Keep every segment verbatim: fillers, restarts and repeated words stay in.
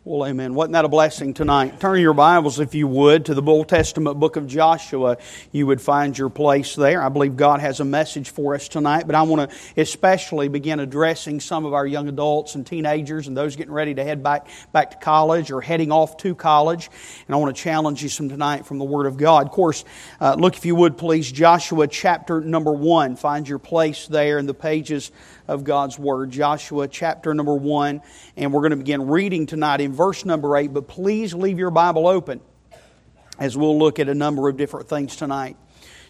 Well, amen. Wasn't that a blessing tonight? Turn your Bibles, if you would, to the Old Testament book of Joshua. You would find your place there. I believe God has a message for us tonight, but I want to especially begin addressing some of our young adults and teenagers and those getting ready to head back, back to college or heading off to college. And I want to challenge you some tonight from the Word of God. Of course, uh, look, if you would, please, Joshua chapter number one. Find your place there in the pages of God's Word. Joshua chapter number one. And we're going to begin reading tonight in verse number eight. But please leave your Bible open as we'll look at a number of different things tonight.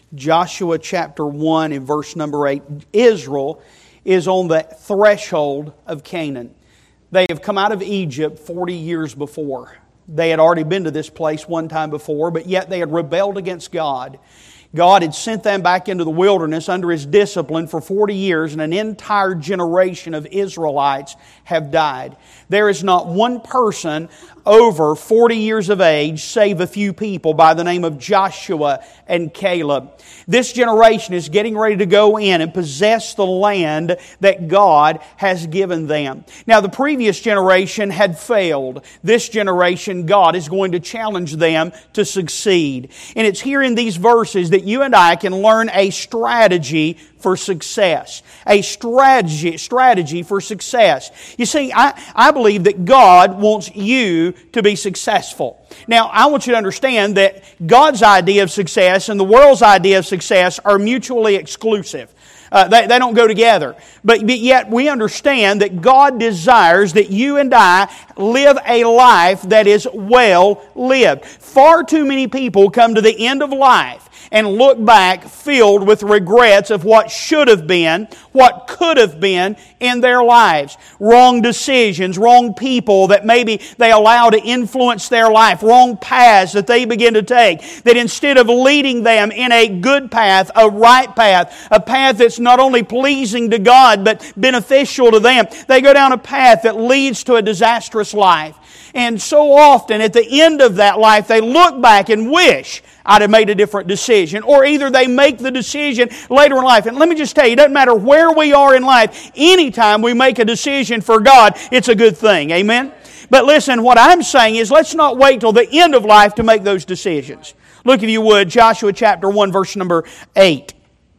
Joshua chapter one and verse number eight. Israel is on the threshold of Canaan. They have come out of Egypt forty years before. They had already been to this place one time before, but yet they had rebelled against God. God had sent them back into the wilderness under His discipline for forty years, and an entire generation of Israelites have died. There is not one person over forty years of age, save a few people by the name of Joshua and Caleb. This generation is getting ready to go in and possess the land that God has given them. Now, the previous generation had failed. This generation, God is going to challenge them to succeed. And it's here in these verses that you and I can learn a strategy for success. A strategy, strategy for success. You see, I, I believe that God wants you to be successful. Now, I want you to understand that God's idea of success and the world's idea of success are mutually exclusive. Uh, they, they don't go together. But, but yet we understand that God desires that you and I live a life that is well lived. Far too many people come to the end of life and look back filled with regrets of what should have been, what could have been in their lives. Wrong decisions, wrong people that maybe they allow to influence their life, wrong paths that they begin to take, that instead of leading them in a good path, a right path, a path that's not only pleasing to God but beneficial to them, they go down a path that leads to a disastrous life. And so often at the end of that life, they look back and wish I'd have made a different decision. Or either they make the decision later in life. And let me just tell you, it doesn't matter where we are in life, anytime we make a decision for God, it's a good thing. Amen? But listen, what I'm saying is let's not wait till the end of life to make those decisions. Look, if you would, Joshua chapter one, verse number eight.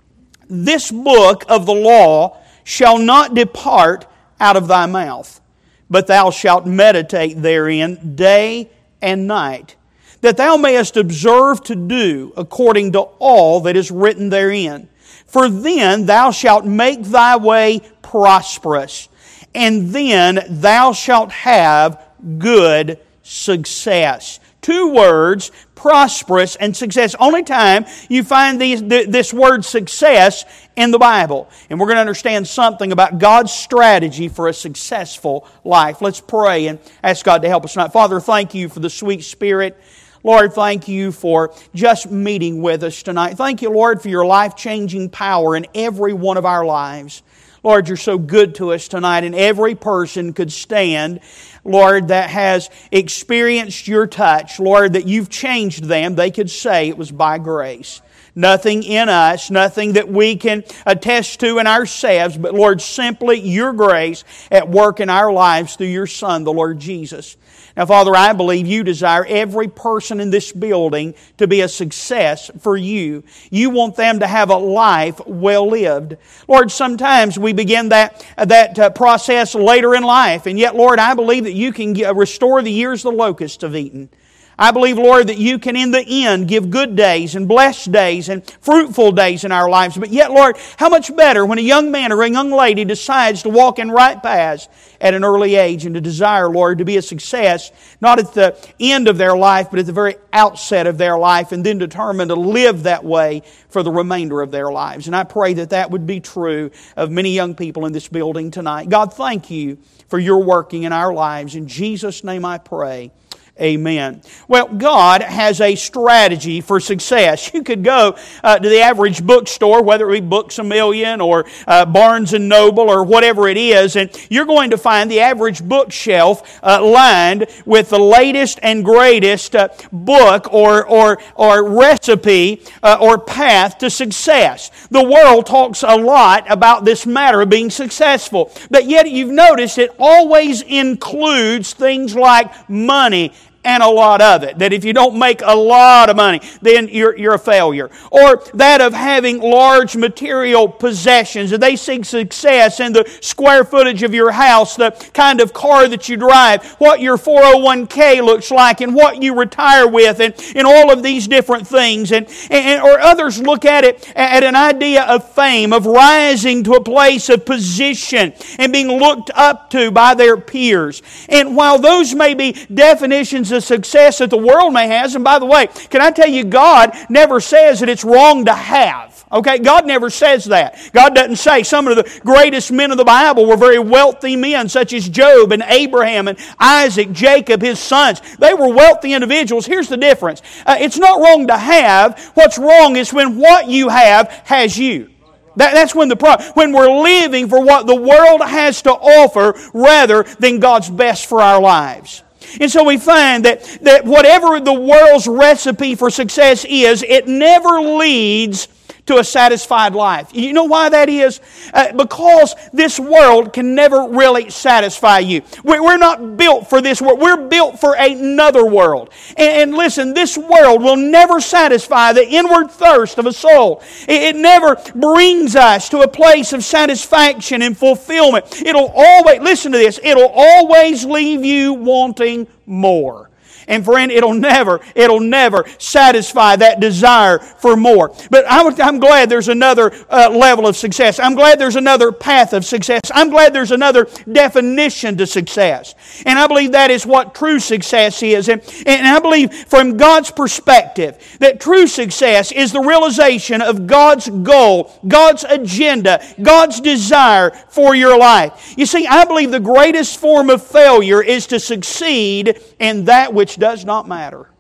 This book of the law shall not depart out of thy mouth, but thou shalt meditate therein day and night, that thou mayest observe to do according to all that is written therein. For then thou shalt make thy way prosperous, and then thou shalt have good success. Two words, prosperous and success. Only time you find these, this word success in the Bible. And we're going to understand something about God's strategy for a successful life. Let's pray and ask God to help us tonight. Father, thank you for the sweet Spirit. Lord, thank you for just meeting with us tonight. Thank you, Lord, for your life-changing power in every one of our lives. Lord, you're so good to us tonight, and every person could stand, Lord, that has experienced your touch, Lord, that you've changed them. They could say it was by grace. Nothing in us, nothing that we can attest to in ourselves, but Lord, simply your grace at work in our lives through your Son, the Lord Jesus. Now, Father, I believe you desire every person in this building to be a success for you. You want them to have a life well lived. Lord, sometimes we begin that, that uh, process later in life, and yet, Lord, I believe that you can get, restore the years the locusts have eaten. I believe, Lord, that you can in the end give good days and blessed days and fruitful days in our lives. But yet, Lord, how much better when a young man or a young lady decides to walk in right paths at an early age and to desire, Lord, to be a success, not at the end of their life, but at the very outset of their life, and then determine to live that way for the remainder of their lives. And I pray that that would be true of many young people in this building tonight. God, thank you for your working in our lives. In Jesus' name I pray. Amen. Well, God has a strategy for success. You could go uh, to the average bookstore, whether it be Books A Million or uh, Barnes and Noble or whatever it is, and you're going to find the average bookshelf uh, lined with the latest and greatest uh, book or or or recipe uh, or path to success. The world talks a lot about this matter of being successful, but yet you've noticed it always includes things like money and a lot of it. That if you don't make a lot of money, then you're, you're a failure. Or that of having large material possessions. If they seek success in the square footage of your house, the kind of car that you drive, what your four oh one k looks like, and what you retire with, and, and all of these different things. And, and Or others look at it at an idea of fame, of rising to a place of position and being looked up to by their peers. And while those may be definitions of success that the world may have, and by the way, can I tell you, God never says that it's wrong to have. Okay, God never says that. God doesn't say some of the greatest men of the Bible were very wealthy men, such as Job and Abraham and Isaac, Jacob, his sons. They were wealthy individuals. Here's the difference. Uh, it's not wrong to have. What's wrong is when what you have has you. That, that's when the problem, when we're living for what the world has to offer rather than God's best for our lives. And so we find that, that whatever the world's recipe for success is, it never leads to a satisfied life. You know why that is? Uh, because this world can never really satisfy you. We're, we're not built for this world. We're built for another world. And, and listen, this world will never satisfy the inward thirst of a soul. It, it never brings us to a place of satisfaction and fulfillment. It'll always, listen to this, it'll always leave you wanting more. And friend, it'll never, it'll never satisfy that desire for more. But I'm, I'm glad there's another uh, level of success. I'm glad there's another path of success. I'm glad there's another definition to success. And I believe that is what true success is. And, and I believe from God's perspective that true success is the realization of God's goal, God's agenda, God's desire for your life. You see, I believe the greatest form of failure is to succeed in that which does not matter.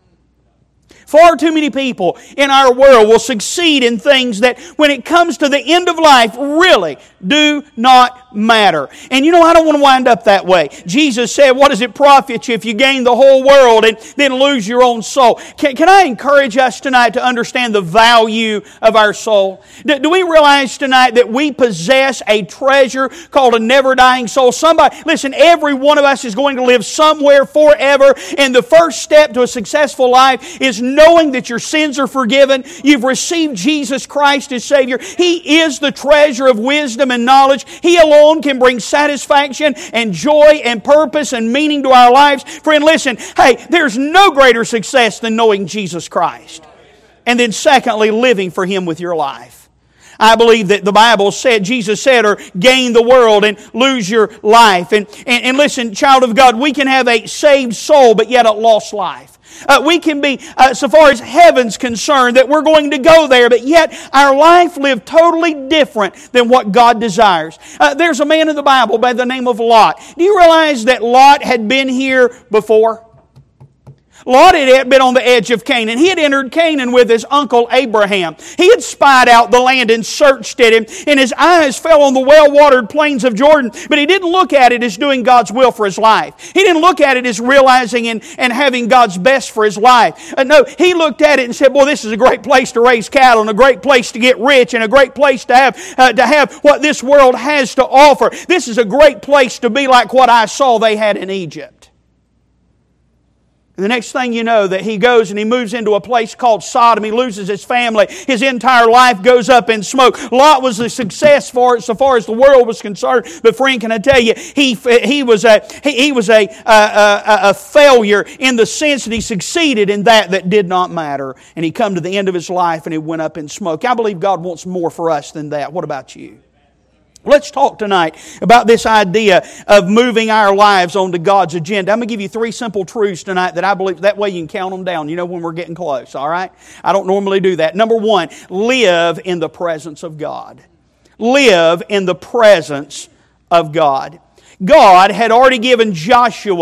Far too many people in our world will succeed in things that, when it comes to the end of life, really do not matter. And you know, I don't want to wind up that way. Jesus said, what does it profit you if you gain the whole world and then lose your own soul? Can, can I encourage us tonight to understand the value of our soul? Do, do we realize tonight that we possess a treasure called a never-dying soul? Somebody, listen, every one of us is going to live somewhere forever, and the first step to a successful life is knowing that your sins are forgiven. You've received Jesus Christ as Savior. He is the treasure of wisdom and knowledge. He alone can bring satisfaction and joy and purpose and meaning to our lives. Friend, listen, hey, there's no greater success than knowing Jesus Christ. And then secondly, living for Him with your life. I believe that the Bible said, Jesus said, or gain the world and lose your life. And, and, and listen, child of God, we can have a saved soul but yet a lost life. Uh, we can be, uh, so far as heaven's concerned, that we're going to go there, but yet our life lived totally different than what God desires. Uh, there's a man in the Bible by the name of Lot. Do you realize that Lot had been here before? Lot had been on the edge of Canaan. He had entered Canaan with his uncle Abraham. He had spied out the land and searched it, and, and his eyes fell on the well-watered plains of Jordan, but he didn't look at it as doing God's will for his life. He didn't look at it as realizing and, and having God's best for his life. Uh, no, he looked at it and said, boy, this is a great place to raise cattle and a great place to get rich and a great place to have, uh, to have what this world has to offer. This is a great place to be like what I saw they had in Egypt. And the next thing you know, that he goes and he moves into a place called Sodom. He loses his family. His entire life goes up in smoke. Lot was a success for it so far as the world was concerned. But friend, can I tell you, he he was a he, he was a, a, a a failure in the sense that he succeeded in that that did not matter. And he come to the end of his life and he went up in smoke. I believe God wants more for us than that. What about you? Let's talk tonight about this idea of moving our lives onto God's agenda. I'm going to give you three simple truths tonight that I believe, that way you can count them down. You know when we're getting close, all right? I don't normally do that. Number one, live in the presence of God. Live in the presence of God. God had already given Joshua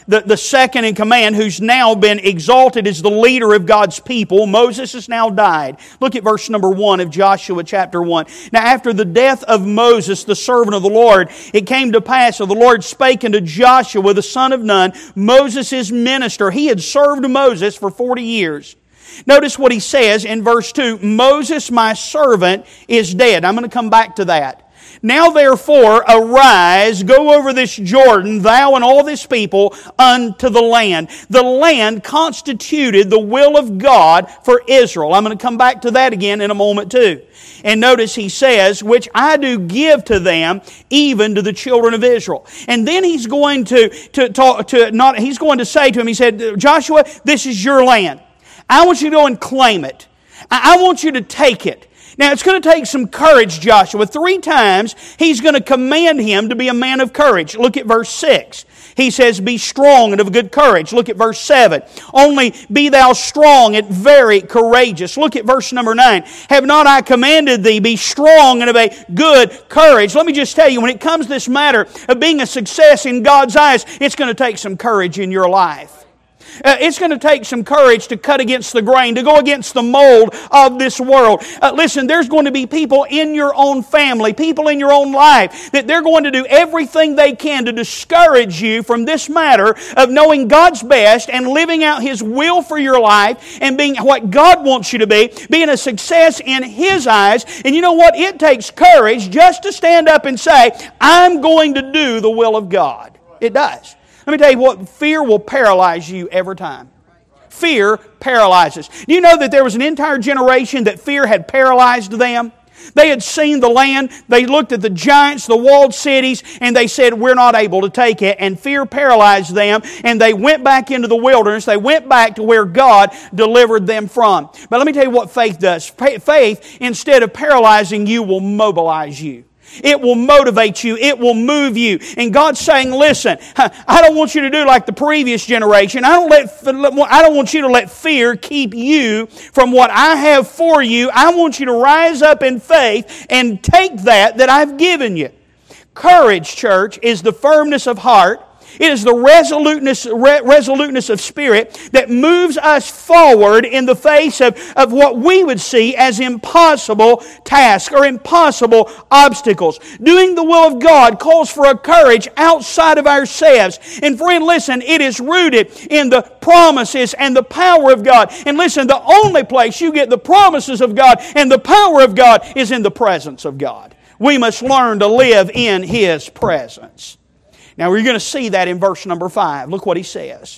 the, the second in command, who's now been exalted as the leader of God's people. Moses has now died. Look at verse number one of Joshua chapter one. Now after the death of Moses, the servant of the Lord, it came to pass, so the Lord spake unto Joshua, the son of Nun, Moses' minister. He had served Moses for forty years. Notice what he says in verse two, Moses my servant is dead. I'm going to come back to that. Now therefore arise, go over this Jordan, thou and all this people, unto the land. The land constituted the will of God for Israel. I'm going to come back to that again in a moment too. And notice he says, which I do give to them, even to the children of Israel. And then he's going to, to talk to not he's going to say to him, he said, Joshua, this is your land. I want you to go and claim it. I want you to take it. Now, it's going to take some courage, Joshua. Three times, he's going to command him to be a man of courage. Look at verse six. He says, be strong and of good courage. Look at verse seven. Only be thou strong and very courageous. Look at verse number nine. Have not I commanded thee, be strong and of a good courage. Let me just tell you, when it comes to this matter of being a success in God's eyes, it's going to take some courage in your life. Uh, it's going to take some courage to cut against the grain, to go against the mold of this world. Uh, listen, there's going to be people in your own family, people in your own life, that they're going to do everything they can to discourage you from this matter of knowing God's best and living out His will for your life and being what God wants you to be, being a success in His eyes. And you know what? It takes courage just to stand up and say, I'm going to do the will of God. It does. Let me tell you what, fear will paralyze you every time. Fear paralyzes. Do you know that there was an entire generation that fear had paralyzed them? They had seen the land, they looked at the giants, the walled cities, and they said, we're not able to take it. And fear paralyzed them, and they went back into the wilderness. They went back to where God delivered them from. But let me tell you what faith does. Faith, instead of paralyzing you, will mobilize you. It will motivate you. It will move you. And God's saying, listen, I don't want you to do like the previous generation. I don't let, I don't want you to let fear keep you from what I have for you. I want you to rise up in faith and take that that I've given you. Courage, church, is the firmness of heart. It is the resoluteness, re- resoluteness of spirit that moves us forward in the face of, of what we would see as impossible tasks or impossible obstacles. Doing the will of God calls for a courage outside of ourselves. And friend, listen, it is rooted in the promises and the power of God. And listen, the only place you get the promises of God and the power of God is in the presence of God. We must learn to live in His presence. Now we're going to see that in verse number five. Look what he says.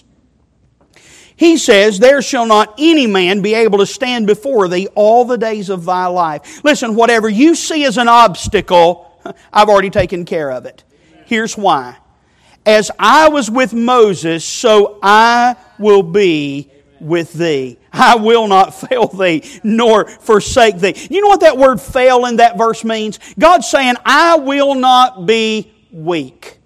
He says, there shall not any man be able to stand before thee all the days of thy life. Listen, whatever you see as an obstacle, I've already taken care of it. Here's why. As I was with Moses, so I will be with thee. I will not fail thee, nor forsake thee. You know what that word fail in that verse means? God's saying, I will not be weak.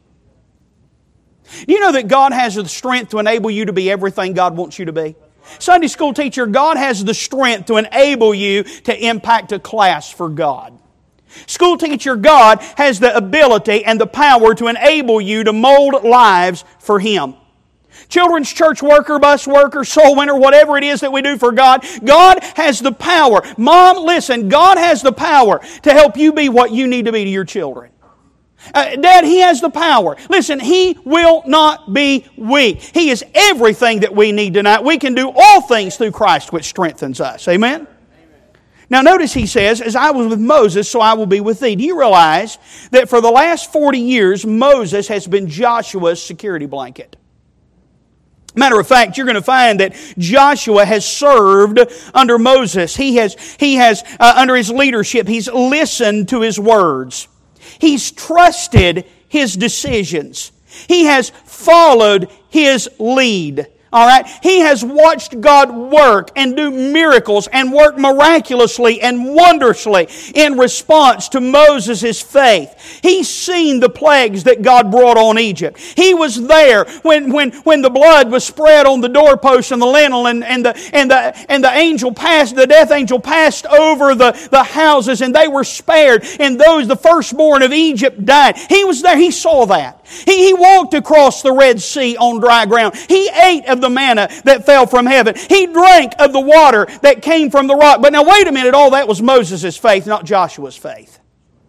Do you know that God has the strength to enable you to be everything God wants you to be? Sunday school teacher, God has the strength to enable you to impact a class for God. School teacher, God has the ability and the power to enable you to mold lives for Him. Children's church worker, bus worker, soul winner, whatever it is that we do for God, God has the power. Mom, listen, God has the power to help you be what you need to be to your children. Uh, Dad, He has the power. Listen, He will not be weak. He is everything that we need tonight. We can do all things through Christ which strengthens us. Amen? Amen. Now notice he says, as I was with Moses, so I will be with thee. Do you realize that for the last forty years, Moses has been Joshua's security blanket? Matter of fact, you're going to find that Joshua has served under Moses. He has, he has uh, under his leadership, he's listened to his words. He's trusted his decisions. He has followed his lead. All right? He has watched God work and do miracles and work miraculously and wondrously in response to Moses' faith. He's seen the plagues that God brought on Egypt. He was there when, when, when the blood was spread on the doorpost and the lintel and, and, the, and, the, and the angel passed, the death angel passed over the, the houses and they were spared, and those, the firstborn of Egypt, died. He was there. He saw that. He, he walked across the Red Sea on dry ground. He ate of the manna that fell from heaven. He drank of the water that came from the rock. But now wait a minute, all that was Moses' faith, not Joshua's faith.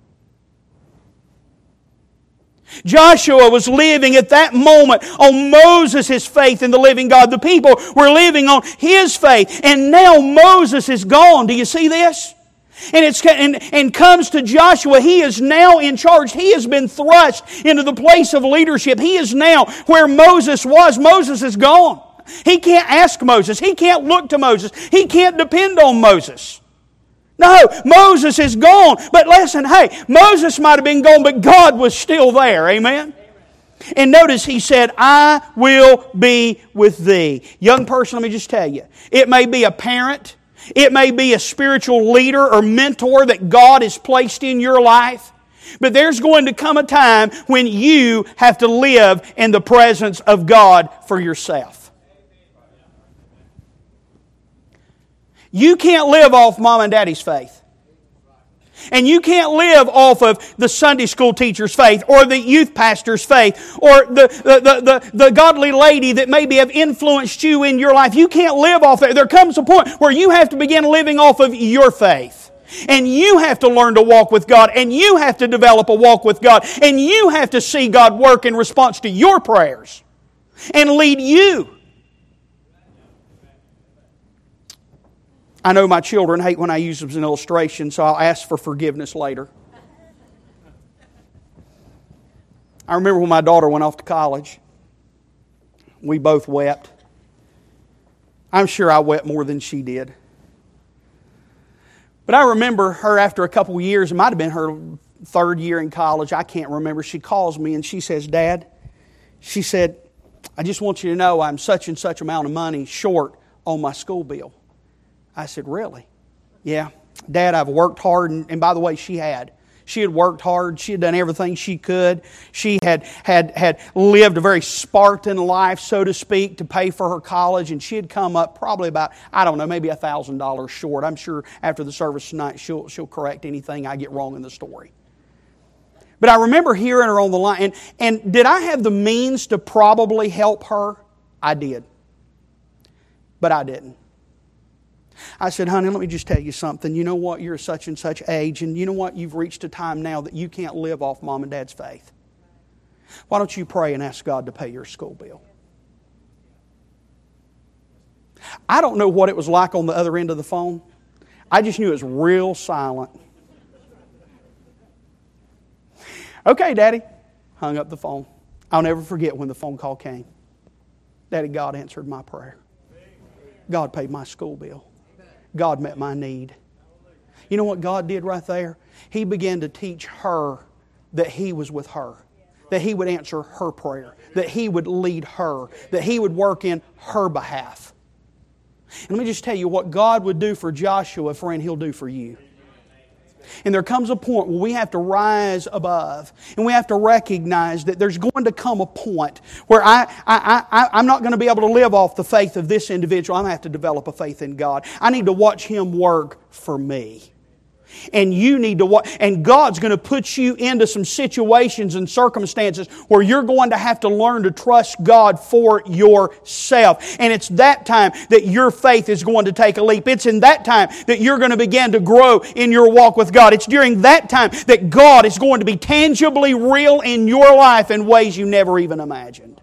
Joshua was living at that moment on Moses' faith in the living God. The people were living on his faith. And now Moses is gone. Do you see this? And, it's, and, and comes to Joshua. He is now in charge. He has been thrust into the place of leadership. He is now where Moses was. Moses is gone. He can't ask Moses. He can't look to Moses. He can't depend on Moses. No, Moses is gone. But listen, hey, Moses might have been gone, but God was still there. Amen? And notice he said, I will be with thee. Young person, let me just tell you, it may be a parent, it may be a spiritual leader or mentor that God has placed in your life. But there's going to come a time when you have to live in the presence of God for yourself. You can't live off mom and daddy's faith. And you can't live off of the Sunday school teacher's faith or the youth pastor's faith or the, the, the, the, the godly lady that maybe have influenced you in your life. You can't live off that. There comes a point where you have to begin living off of your faith. And you have to learn to walk with God. And you have to develop a walk with God. And you have to see God work in response to your prayers and lead you. I know my children hate when I use them as an illustration, so I'll ask for forgiveness later. I remember when my daughter went off to college. We both wept. I'm sure I wept more than she did. But I remember her after a couple of years, it might have been her third year in college, I can't remember. She calls me and she says, Dad, she said, I just want you to know I'm such and such amount of money short on my school bill. I said, really? Yeah. Dad, I've worked hard. And, and by the way, she had. She had worked hard. She had done everything she could. She had, had, had lived a very Spartan life, so to speak, to pay for her college. And she had come up probably about, I don't know, maybe one thousand dollars short. I'm sure after the service tonight, she'll, she'll correct anything I get wrong in the story. But I remember hearing her on the line. And, and did I have the means to probably help her? I did. But I didn't. I said, honey, let me just tell you something. You know what? You're such and such age, and you know what? You've reached a time now that you can't live off mom and dad's faith. Why don't you pray and ask God to pay your school bill? I don't know what it was like on the other end of the phone. I just knew it was real silent. Okay, Daddy. Hung up the phone. I'll never forget when the phone call came. Daddy, God answered my prayer. God paid my school bill. God met my need. You know what God did right there? He began to teach her that He was with her. That He would answer her prayer. That He would lead her. That He would work in her behalf. And let me just tell you, what God would do for Joshua, friend, He'll do for you. And there comes a point where we have to rise above. And we have to recognize that there's going to come a point where I, I, I, I'm not going to be able to live off the faith of this individual. I'm going to have to develop a faith in God. I need to watch Him work for me. And you need to watch, and God's going to put you into some situations and circumstances where you're going to have to learn to trust God for yourself. And it's that time that your faith is going to take a leap. It's in that time that you're going to begin to grow in your walk with God. It's during that time that God is going to be tangibly real in your life in ways you never even imagined.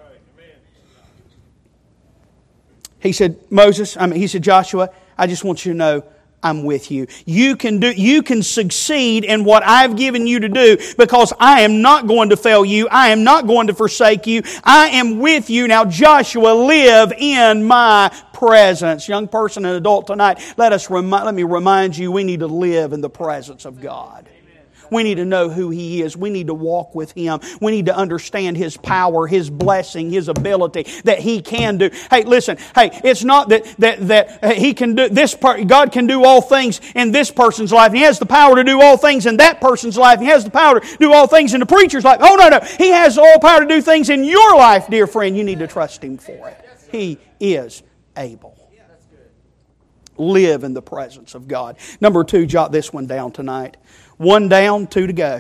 He said, Moses, I mean, he said, Joshua, I just want you to know, I'm with you. You can do, you can succeed in what I've given you to do because I am not going to fail you. I am not going to forsake you. I am with you. Now, Joshua, live in my presence. Young person and adult tonight, let us remi- let me remind you, we need to live in the presence of God. We need to know who He is. We need to walk with Him. We need to understand His power, His blessing, His ability, that He can do. Hey, listen, hey, it's not that that that He can do this part, God can do all things in this person's life. He has the power to do all things in that person's life. He has the power to do all things in the preacher's life. Oh, no, no. He has all power to do things in your life, dear friend. You need to trust Him for it. He is able. Live in the presence of God. Number two, jot this one down tonight. One down, two to go.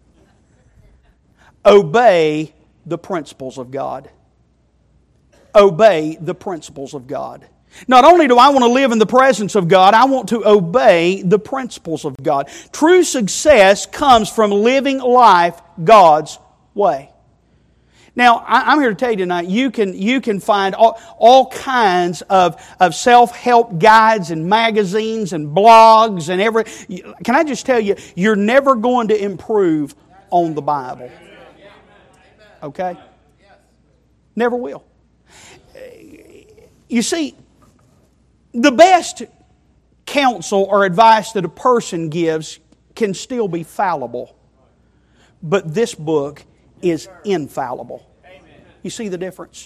Obey the principles of God. Obey the principles of God. Not only do I want to live in the presence of God, I want to obey the principles of God. True success comes from living life God's way. Now, I'm here to tell you tonight, you can, you can find all, all kinds of, of self-help guides and magazines and blogs and every... Can I just tell you, you're never going to improve on the Bible. Okay? Never will. You see, the best counsel or advice that a person gives can still be fallible. But this book is infallible. You see the difference?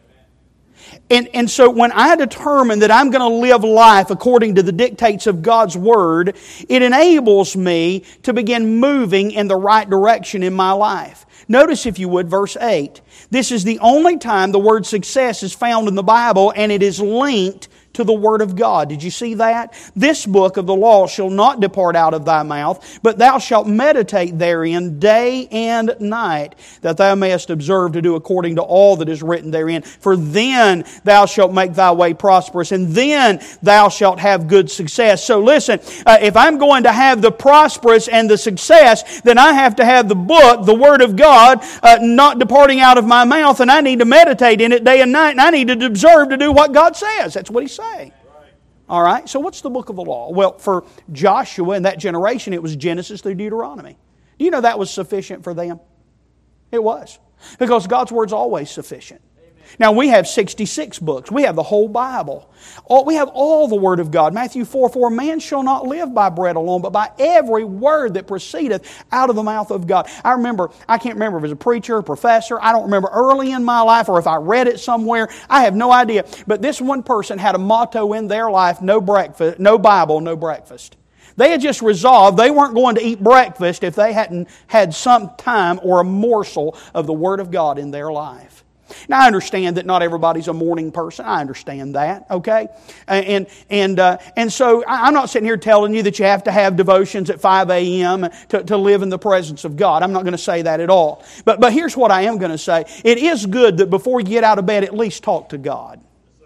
And, and so when I determine that I'm going to live life according to the dictates of God's Word, it enables me to begin moving in the right direction in my life. Notice, if you would, verse eight. This is the only time the word success is found in the Bible, and it is linked to the Word of God. Did you see that? This book of the law shall not depart out of thy mouth, but thou shalt meditate therein day and night, that thou mayest observe to do according to all that is written therein. For then thou shalt make thy way prosperous, and then thou shalt have good success. So listen, uh, if I'm going to have the prosperous and the success, then I have to have the book, the Word of God, uh, not departing out of my mouth, and I need to meditate in it day and night, and I need to observe to do what God says. That's what He says. All right, so what's the book of the law? Well, for Joshua and that generation, it was Genesis through Deuteronomy. Do you know that was sufficient for them? It was. Because God's Word's always sufficient. Now, we have sixty-six books. We have the whole Bible. All, we have all the Word of God. Matthew four four, man shall not live by bread alone, but by every word that proceedeth out of the mouth of God. I remember, I can't remember if it was a preacher, a professor. I don't remember early in my life or if I read it somewhere. I have no idea. But this one person had a motto in their life, no breakfast, no Bible, no breakfast. They had just resolved they weren't going to eat breakfast if they hadn't had some time or a morsel of the Word of God in their life. Now, I understand that not everybody's a morning person. I understand that, okay? And and uh, and so I'm not sitting here telling you that you have to have devotions at five a.m. To, to live in the presence of God. I'm not going to say that at all. But, but here's what I am going to say. It is good that before you get out of bed, at least talk to God.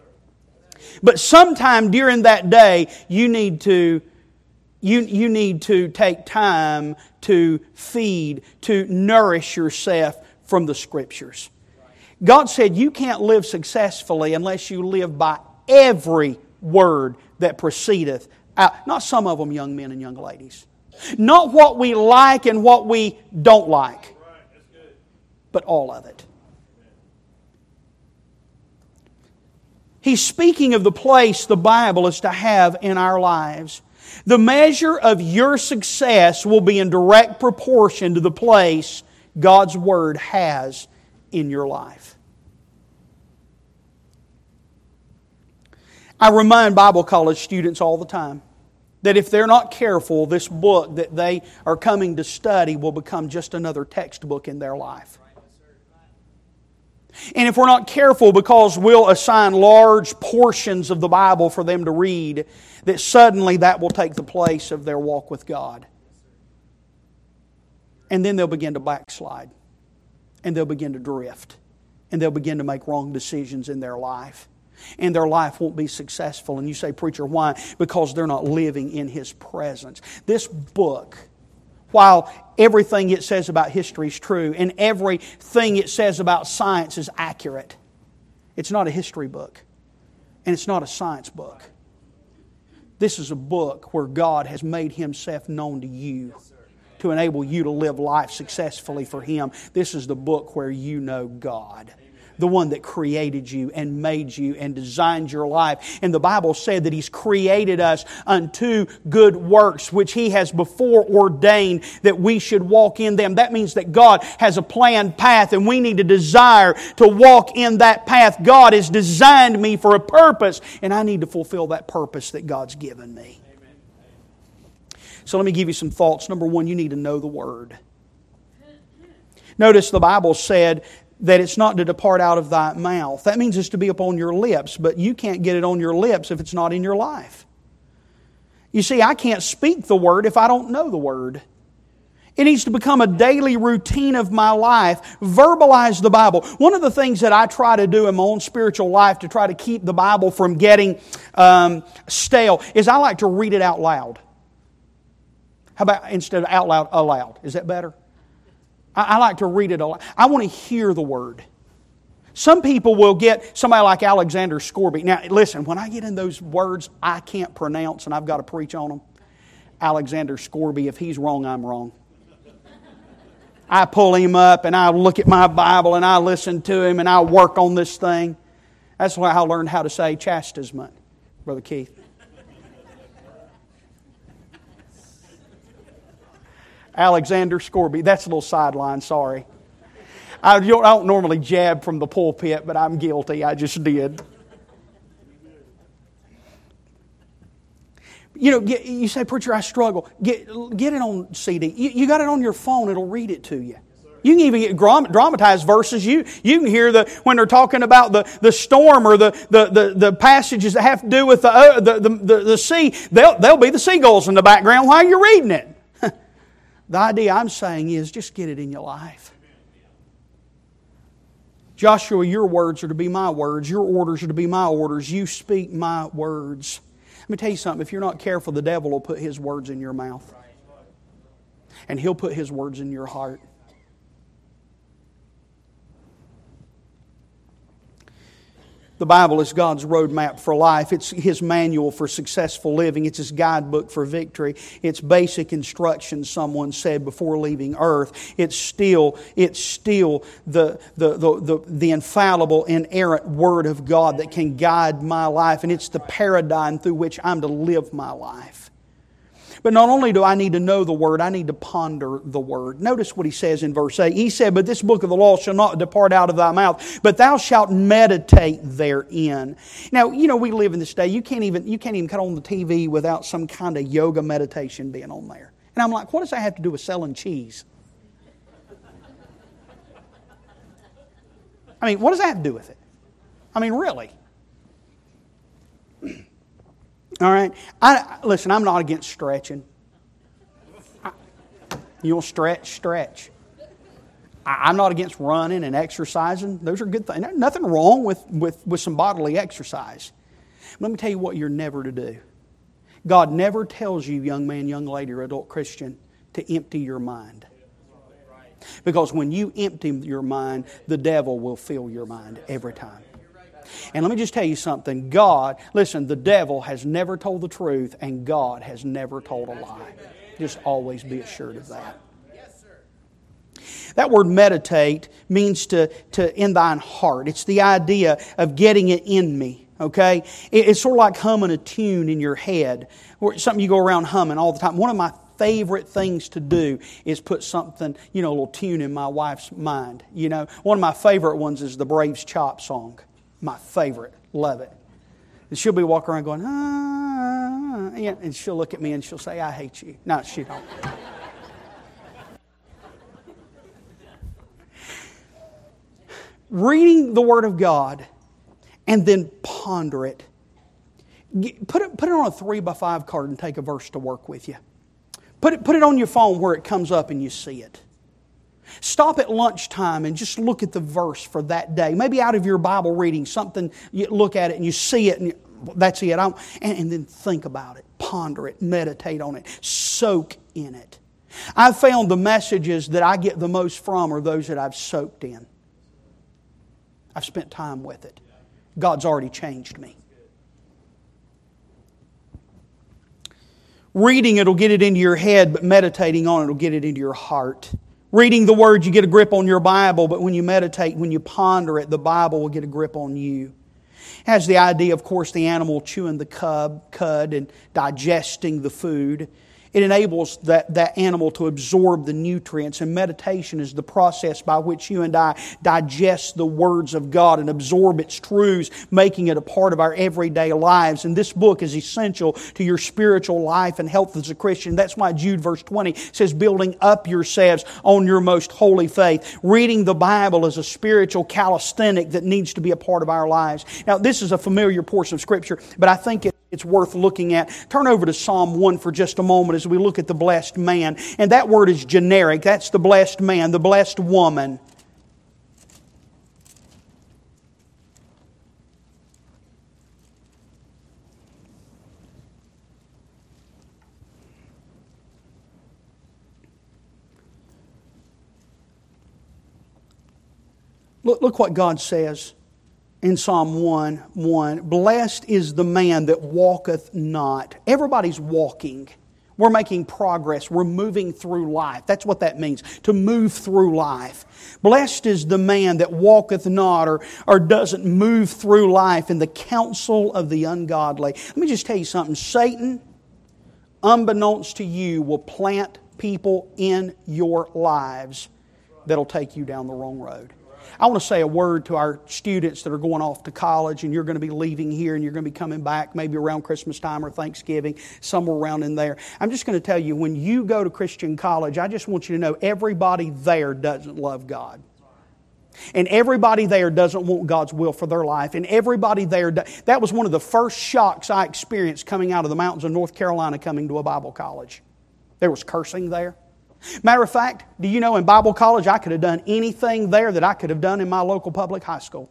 But sometime during that day, you need to You, you need to take time to feed, to nourish yourself from the Scriptures. God said you can't live successfully unless you live by every word that proceedeth out. Not some of them, young men and young ladies. Not what we like and what we don't like. But all of it. He's speaking of the place the Bible is to have in our lives. The measure of your success will be in direct proportion to the place God's Word has in your life. I remind Bible college students all the time that if they're not careful, this book that they are coming to study will become just another textbook in their life. And if we're not careful, because we'll assign large portions of the Bible for them to read, that suddenly that will take the place of their walk with God. And then they'll begin to backslide. And they'll begin to drift. And they'll begin to make wrong decisions in their life. And their life won't be successful. And you say, preacher, why? Because they're not living in His presence. This book, while everything it says about history is true, and everything it says about science is accurate, it's not a history book. And it's not a science book. This is a book where God has made Himself known to you to enable you to live life successfully for Him. This is the book where you know God. The one that created you and made you and designed your life. And the Bible said that He's created us unto good works, which He has before ordained that we should walk in them. That means that God has a planned path and we need to desire to walk in that path. God has designed me for a purpose and I need to fulfill that purpose that God's given me. So let me give you some thoughts. Number one, you need to know the Word. Notice the Bible said that it's not to depart out of thy mouth. That means it's to be upon your lips, but you can't get it on your lips if it's not in your life. You see, I can't speak the Word if I don't know the Word. It needs to become a daily routine of my life. Verbalize the Bible. One of the things that I try to do in my own spiritual life to try to keep the Bible from getting um, stale is I like to read it out loud. How about instead of out loud, aloud? Is that better? I like to read it aloud. I want to hear the Word. Some people will get somebody like Alexander Scourby. Now, listen, when I get in those words I can't pronounce and I've got to preach on them, Alexander Scourby, if he's wrong, I'm wrong. I pull him up and I look at my Bible and I listen to him and I work on this thing. That's why I learned how to say chastisement, Brother Keith. Alexander Scourby. That's a little sideline, sorry. I don't, I don't normally jab from the pulpit, but I'm guilty. I just did. You know, get, you say, preacher, I struggle. Get, get it on C D. You, you got it on your phone, it'll read it to you. You can even get dramatized verses. You you can hear the when they're talking about the, the storm or the, the, the, the passages that have to do with the, uh, the, the, the, the sea. They'll, they'll be the seagulls in the background while you're reading it. The idea I'm saying is just get it in your life. Joshua, your words are to be my words. Your orders are to be my orders. You speak my words. Let me tell you something. If you're not careful, the devil will put his words in your mouth. And he'll put his words in your heart. The Bible is God's roadmap for life. It's His manual for successful living. It's His guidebook for victory. It's basic instructions, someone said, before leaving earth. It's still, it's still the, the, the, the, the infallible, inerrant Word of God that can guide my life. And it's the paradigm through which I'm to live my life. But not only do I need to know the Word, I need to ponder the Word. Notice what he says in verse eight. He said, but this book of the law shall not depart out of thy mouth, but thou shalt meditate therein. Now, you know, we live in this day. You can't even, you can't even cut on the T V without some kind of yoga meditation being on there. And I'm like, what does that have to do with selling cheese? I mean, what does that have to do with it? I mean, really? All right. I, listen, I'm not against stretching. I, you want to stretch, stretch. I, I'm not against running and exercising. Those are good things. There's nothing wrong with, with, with some bodily exercise. Let me tell you what you're never to do. God never tells you, young man, young lady, or adult Christian, to empty your mind. Because when you empty your mind, the devil will fill your mind every time. And let me just tell you something. God, listen, the devil has never told the truth and God has never told a lie. Just always be assured of that. That word meditate means to, to in thine heart. It's the idea of getting it in me. Okay? It's sort of like humming a tune in your head. Or something you go around humming all the time. One of my favorite things to do is put something, you know, a little tune in my wife's mind. You know, one of my favorite ones is the Braves Chop song. My favorite. Love it. And she'll be walking around going, ah, and she'll look at me and she'll say, I hate you. No, she don't. Reading the Word of God and then ponder it. Put it, put it on a three by five card and take a verse to work with you. Put it, put it on your phone where it comes up and you see it. Stop at lunchtime and just look at the verse for that day. Maybe out of your Bible reading, something, you look at it and you see it and you, that's it. And, and then think about it, ponder it, meditate on it, soak in it. I've found the messages that I get the most from are those that I've soaked in. I've spent time with it. God's already changed me. Reading it will get it into your head, but meditating on it will get it into your heart. Reading the Word, you get a grip on your Bible, but when you meditate, when you ponder it, the Bible will get a grip on you. It has the idea, of course, the animal chewing the cub, cud and digesting the food. It enables that, that animal to absorb the nutrients, and meditation is the process by which you and I digest the words of God and absorb its truths, making it a part of our everyday lives. And this book is essential to your spiritual life and health as a Christian. That's why Jude verse twenty says, building up yourselves on your most holy faith. Reading the Bible is a spiritual calisthenic that needs to be a part of our lives. Now, this is a familiar portion of Scripture, but I think it It's worth looking at. Turn over to Psalm one for just a moment as we look at the blessed man. And that word is generic. That's the blessed man, the blessed woman. Look, look what God says in Psalm one one. Blessed is the man that walketh not. Everybody's walking. We're making progress. We're moving through life. That's what that means, to move through life. Blessed is the man that walketh not, or, or doesn't move through life in the counsel of the ungodly. Let me just tell you something. Satan, unbeknownst to you, will plant people in your lives that'll take you down the wrong road. I want to say a word to our students that are going off to college, and you're going to be leaving here and you're going to be coming back maybe around Christmas time or Thanksgiving, somewhere around in there. I'm just going to tell you, when you go to Christian college, I just want you to know everybody there doesn't love God. And everybody there doesn't want God's will for their life. And everybody there, that was one of the first shocks I experienced coming out of the mountains of North Carolina coming to a Bible college. There was cursing there. Matter of fact, do you know in Bible college I could have done anything there that I could have done in my local public high school.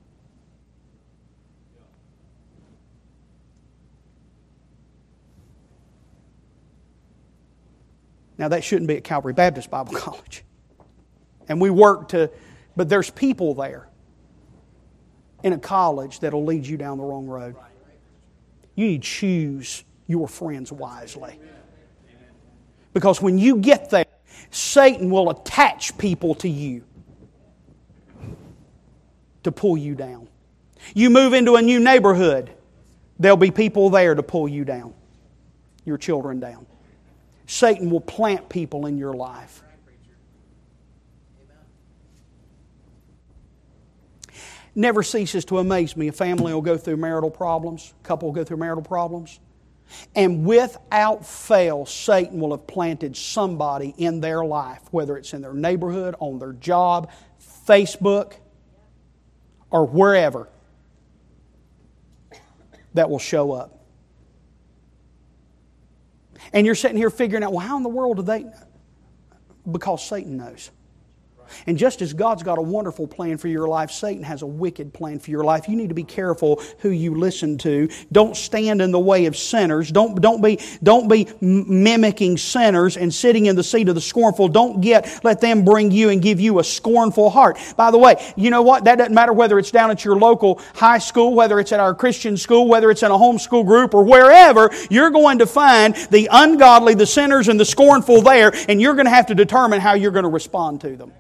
Now that shouldn't be at Calvary Baptist Bible College. And we work to, but there's people there in a college that'll lead you down the wrong road. You need to choose your friends wisely. Because when you get there, Satan will attach people to you to pull you down. You move into a new neighborhood, there'll be people there to pull you down, your children down. Satan will plant people in your life. Never ceases to amaze me. A family will go through marital problems, a couple will go through marital problems. And without fail, Satan will have planted somebody in their life, whether it's in their neighborhood, on their job, Facebook, or wherever, that will show up. And you're sitting here figuring out, well, how in the world do they? Because Satan knows. And just as God's got a wonderful plan for your life, Satan has a wicked plan for your life. You need to be careful who you listen to. Don't stand in the way of sinners. Don't, don't be, don't be mimicking sinners and sitting in the seat of the scornful. Don't get, let them bring you and give you a scornful heart. By the way, you know what? That doesn't matter whether it's down at your local high school, whether it's at our Christian school, whether it's in a homeschool group or wherever, you're going to find the ungodly, the sinners, and the scornful there, and you're going to have to determine how you're going to respond to them.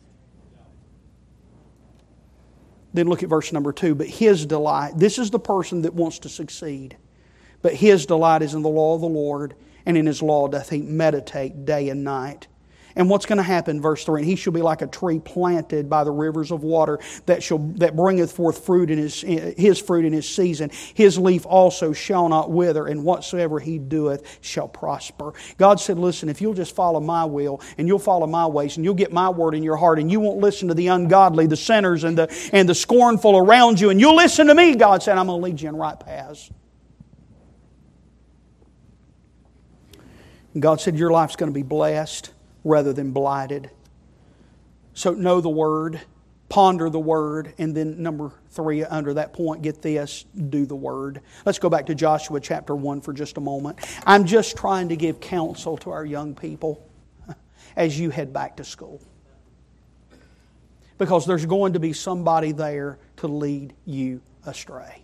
Then look at verse number two. But his delight, this is the person that wants to succeed. But his delight is in the law of the Lord, and in His law doth he meditate day and night. And what's going to happen, verse three? And he shall be like a tree planted by the rivers of water that shall that bringeth forth fruit in his his fruit in his season. His leaf also shall not wither, and whatsoever he doeth shall prosper. God said, listen, if you'll just follow my will and you'll follow my ways and you'll get my word in your heart and you won't listen to the ungodly, the sinners, and the and the scornful around you, and you'll listen to me, God said, I'm going to lead you in right paths. And God said, your life's going to be blessed rather than blighted. So know the Word, ponder the Word, and then number three, under that point, get this, do the Word. Let's go back to Joshua chapter one for just a moment. I'm just trying to give counsel to our young people as you head back to school. Because there's going to be somebody there to lead you astray.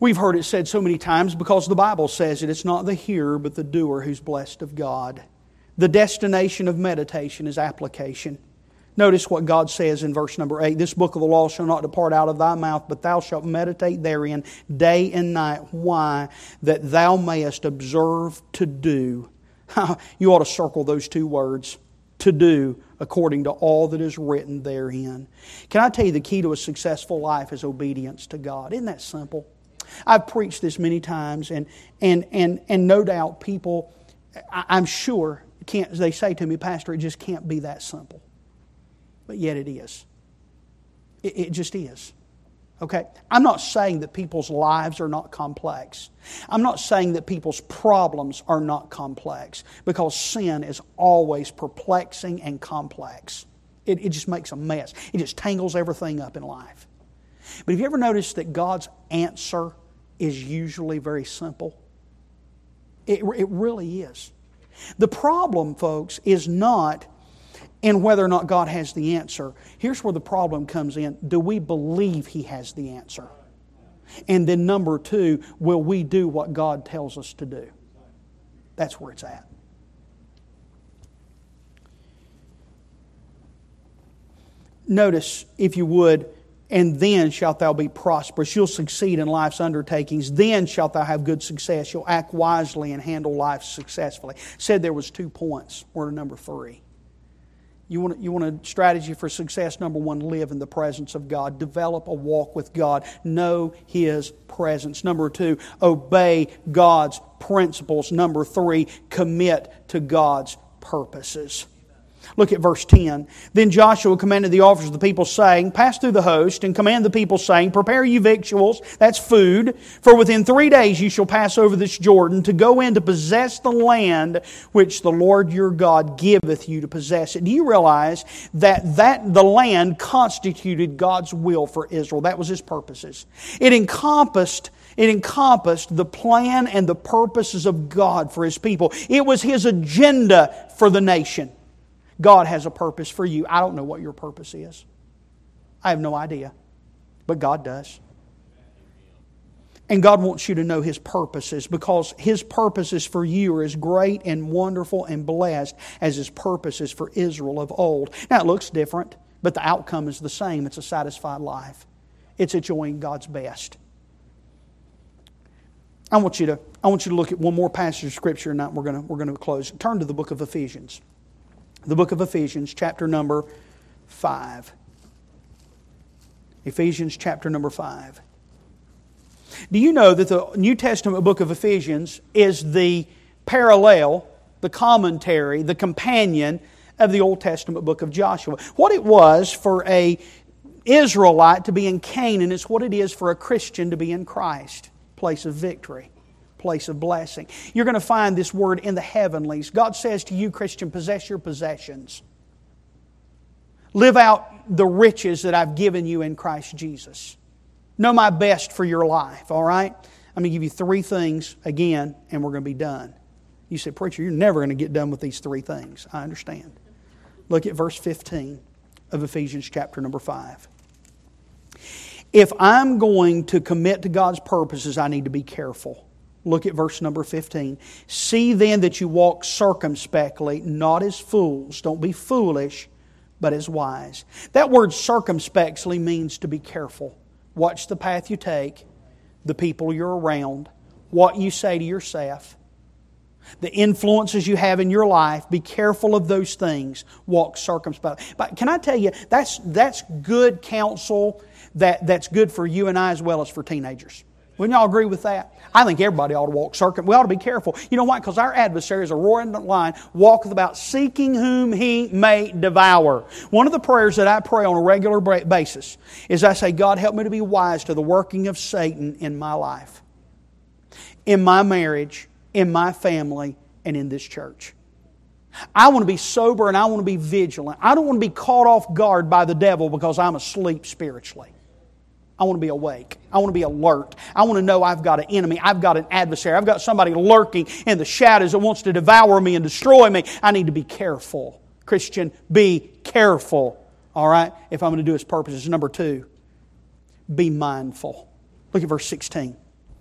We've heard it said so many times because the Bible says it. It's not the hearer but the doer who's blessed of God. The destination of meditation is application. Notice what God says in verse number eight. This book of the law shall not depart out of thy mouth, but thou shalt meditate therein day and night. Why? That thou mayest observe to do. You ought to circle those two words. To do according to all that is written therein. Can I tell you the key to a successful life is obedience to God? Isn't that simple? I've preached this many times, and and and and no doubt people, I'm sure, can't. They say to me, Pastor, it just can't be that simple. But yet it is. It, it just is. Okay? I'm not saying that people's lives are not complex. I'm not saying that people's problems are not complex, because sin is always perplexing and complex. It, it just makes a mess. It just tangles everything up in life. But have you ever noticed that God's answer is usually very simple? It, it really is. The problem, folks, is not in whether or not God has the answer. Here's where the problem comes in. Do we believe He has the answer? And then number two, will we do what God tells us to do? That's where it's at. Notice, if you would, and then shalt thou be prosperous. You'll succeed in life's undertakings. Then shalt thou have good success. You'll act wisely and handle life successfully. Said there was two points. We're to number three. You want, you want a strategy for success? Number one, live in the presence of God. Develop a walk with God. Know His presence. Number two, obey God's principles. Number three, commit to God's purposes. Look at verse ten. Then Joshua commanded the officers of the people, saying, Pass through the host, and command the people, saying, Prepare you victuals, that's food, for within three days you shall pass over this Jordan, to go in to possess the land which the Lord your God giveth you to possess it. Do you realize that, that the land constituted God's will for Israel? That was His purposes. It encompassed It encompassed the plan and the purposes of God for His people. It was His agenda for the nation. God has a purpose for you. I don't know what your purpose is. I have no idea. But God does. And God wants you to know His purposes, because His purposes for you are as great and wonderful and blessed as His purposes for Israel of old. Now it looks different, but the outcome is the same. It's a satisfied life. It's enjoying God's best. I want you to, I want you to look at one more passage of Scripture, and now we're going to, we're going to close. Turn to the book of Ephesians. The book of Ephesians, chapter number five. Ephesians, chapter number five. Do you know that the New Testament book of Ephesians is the parallel, the commentary, the companion of the Old Testament book of Joshua? What it was for an Israelite to be in Canaan is what it is for a Christian to be in Christ. Place of victory. Place of blessing. You're going to find this word in the heavenlies. God says to you, Christian, possess your possessions. Live out the riches that I've given you in Christ Jesus. Know my best for your life, all right? I'm going to give you three things again, and we're going to be done. You say, Preacher, you're never going to get done with these three things. I understand. Look at verse fifteen of Ephesians chapter number five. If I'm going to commit to God's purposes, I need to be careful. Look at verse number fifteen. See then that you walk circumspectly, not as fools. Don't be foolish, but as wise. That word circumspectly means to be careful. Watch the path you take, the people you're around, what you say to yourself, the influences you have in your life. Be careful of those things. Walk circumspectly. But can I tell you, that's that's good counsel that, that's good for you and I as well as for teenagers. Wouldn't y'all agree with that? I think everybody ought to walk circum. We ought to be careful. You know why? Because our adversary is a roaring lion, walketh about seeking whom he may devour. One of the prayers that I pray on a regular basis is I say, God, help me to be wise to the working of Satan in my life, in my marriage, in my family, and in this church. I want to be sober and I want to be vigilant. I don't want to be caught off guard by the devil because I'm asleep spiritually. I want to be awake. I want to be alert. I want to know I've got an enemy. I've got an adversary. I've got somebody lurking in the shadows that wants to devour me and destroy me. I need to be careful. Christian, be careful. All right? If I'm going to do His purposes. Number two, be mindful. Look at verse sixteen.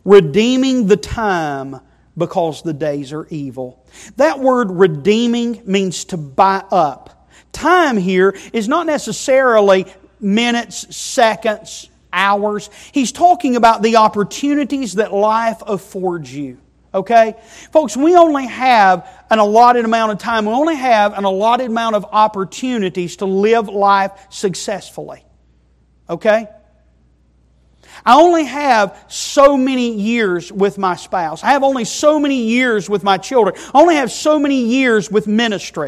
redeeming the time because the days are evil. That word redeeming means to buy up. Time here is not necessarily minutes, seconds, hours. He's talking about the opportunities that life affords you. Okay? Folks, we only have an allotted amount of time. We only have an allotted amount of opportunities to live life successfully. Okay? I only have so many years with my spouse. I have only so many years with my children. I only have so many years with ministry.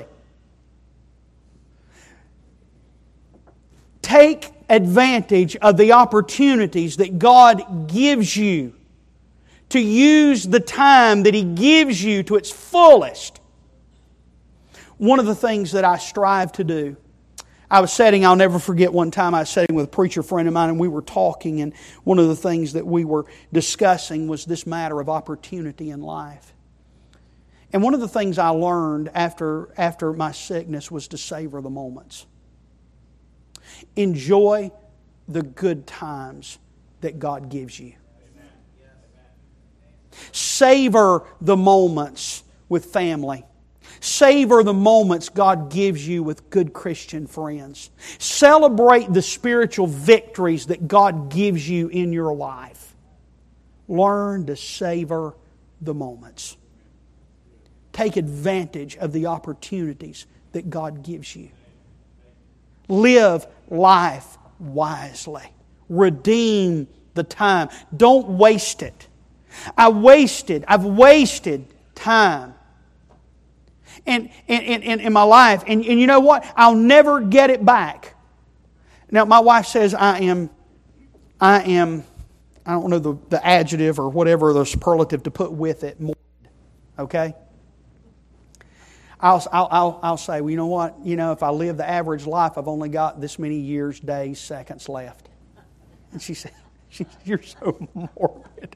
Take advantage of the opportunities that God gives you to use the time that He gives you to its fullest. One of the things that I strive to do, I was sitting, I'll never forget one time I was sitting with a preacher friend of mine and we were talking, and one of the things that we were discussing was this matter of opportunity in life. And one of the things I learned after, after my sickness was to savor the moments. Enjoy the good times that God gives you. Savor the moments with family. Savor the moments God gives you with good Christian friends. Celebrate the spiritual victories that God gives you in your life. Learn to savor the moments. Take advantage of the opportunities that God gives you. Live life wisely. Redeem the time. Don't waste it. I wasted, I've wasted time in, in, in, in my life. And, and you know what? I'll never get it back. Now, my wife says I am, I am, I don't know the, the adjective or whatever, the superlative to put with it, morbid. Okay? I'll, I'll, I'll, I'll say, well, you know what? You know, if I live the average life, I've only got this many years, days, seconds left. And she said, she, you're so morbid.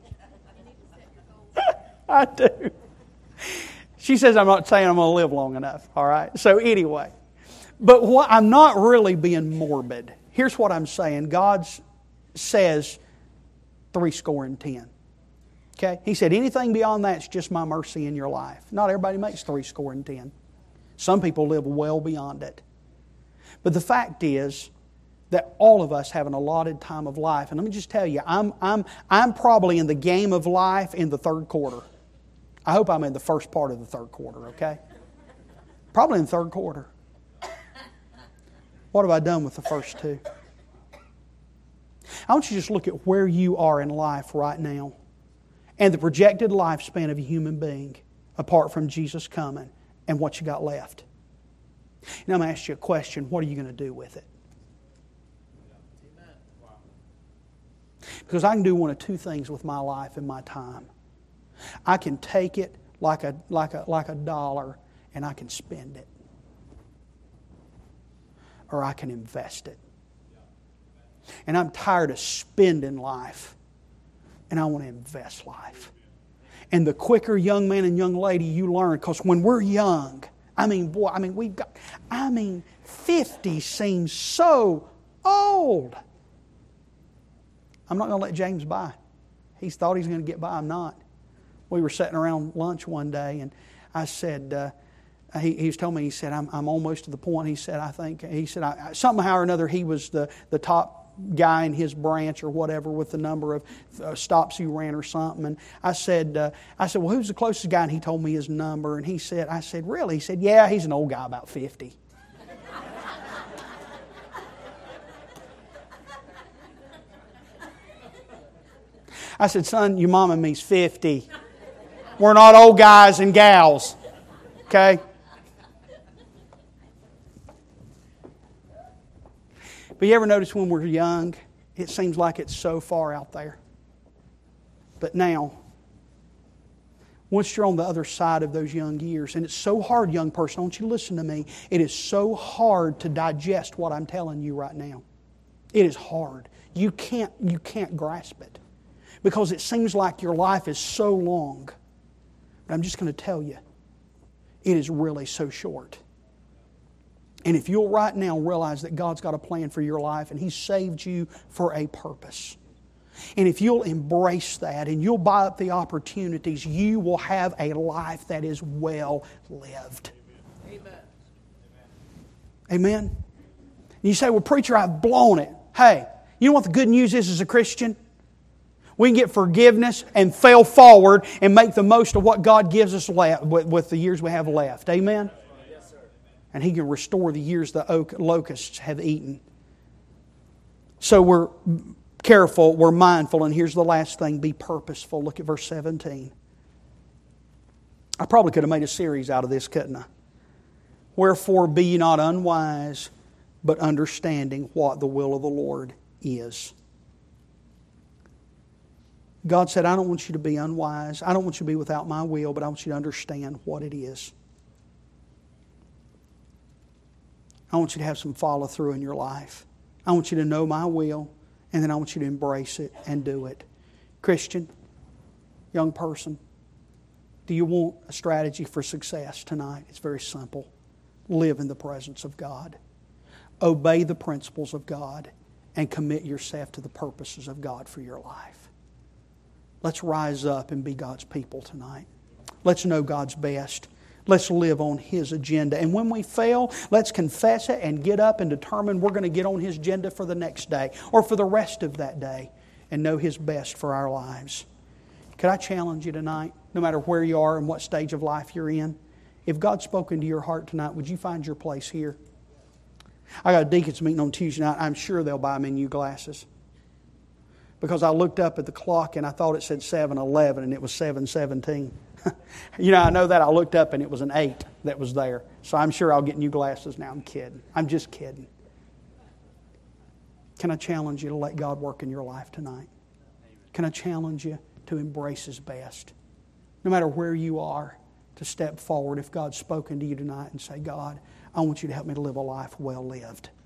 I do. She says I'm not saying I'm going to live long enough. All right. So anyway, but what, I'm not really being morbid. Here's what I'm saying. God says three score and ten. Okay. He said anything beyond that's just my mercy in your life. Not everybody makes three score and ten. Some people live well beyond it. But the fact is that all of us have an allotted time of life. And let me just tell you, I'm I'm I'm probably in the game of life in the third quarter. I hope I'm in the first part of the third quarter, okay? Probably in the third quarter. What have I done with the first two? I want you to just look at where you are in life right now and the projected lifespan of a human being apart from Jesus coming and what you got left. Now I'm going to ask you a question. What are you going to do with it? Because I can do one of two things with my life and my time. I can take it like a, like a, like a dollar and I can spend it. Or I can invest it. And I'm tired of spending life. And I want to invest life. And the quicker, young man and young lady, you learn, because when we're young, I mean, boy, I mean, we've got, I mean, fifty seems so old. I'm not going to let James buy. He thought he was going to get by. I'm not. We were sitting around lunch one day, and I said, uh, he, he was telling me, he said, I'm, I'm almost to the point. He said, I think, he said, I, somehow or another, he was the, the top guy in his branch or whatever with the number of uh, stops he ran or something. And I said, uh, I said, well, who's the closest guy? And he told me his number. And he said, I said, really? He said, yeah, he's an old guy, about fifty. I said, son, your mom and me's fifty. We're not old guys and gals. Okay? But you ever notice when we're young, it seems like it's so far out there. But now, once you're on the other side of those young years, and it's so hard, young person, I want you to listen to me. It is so hard to digest what I'm telling you right now. It is hard. You can't, you can't grasp it. Because it seems like your life is so long. But I'm just going to tell you, it is really so short. And if you'll right now realize that God's got a plan for your life and He saved you for a purpose, And if you'll embrace that and you'll buy up the opportunities, you will have a life that is well lived. Amen. Amen. And you say, well, preacher, I've blown it. Hey, you know what the good news is as a Christian? We can get forgiveness and fail forward and make the most of what God gives us left, with the years we have left. Amen? Yes, sir. And He can restore the years the oak, locusts have eaten. So we're careful, we're mindful, and here's the last thing, be purposeful. Look at verse seventeen. I probably could have made a series out of this, couldn't I? Wherefore be ye not unwise, but understanding what the will of the Lord is. God said, I don't want you to be unwise. I don't want you to be without my will, but I want you to understand what it is. I want you to have some follow through in your life. I want you to know my will, and then I want you to embrace it and do it. Christian, young person, do you want a strategy for success tonight? It's very simple. Live in the presence of God. Obey the principles of God and commit yourself to the purposes of God for your life. Let's rise up and be God's people tonight. Let's know God's best. Let's live on His agenda. And when we fail, let's confess it and get up and determine we're going to get on His agenda for the next day or for the rest of that day and know His best for our lives. Could I challenge you tonight, no matter where you are and what stage of life you're in, if God's spoken to your heart tonight, would you find your place here? I got a deacons meeting on Tuesday night. I'm sure they'll buy me new glasses. Because I looked up at the clock and I thought it said seven eleven and it was seven seventeen. You know, I know that. I looked up and it was an eight that was there. So I'm sure I'll get new glasses now. I'm kidding. I'm just kidding. Can I challenge you to let God work in your life tonight? Can I challenge you to embrace His best? No matter where you are, to step forward if God's spoken to you tonight and say, God, I want you to help me to live a life well lived.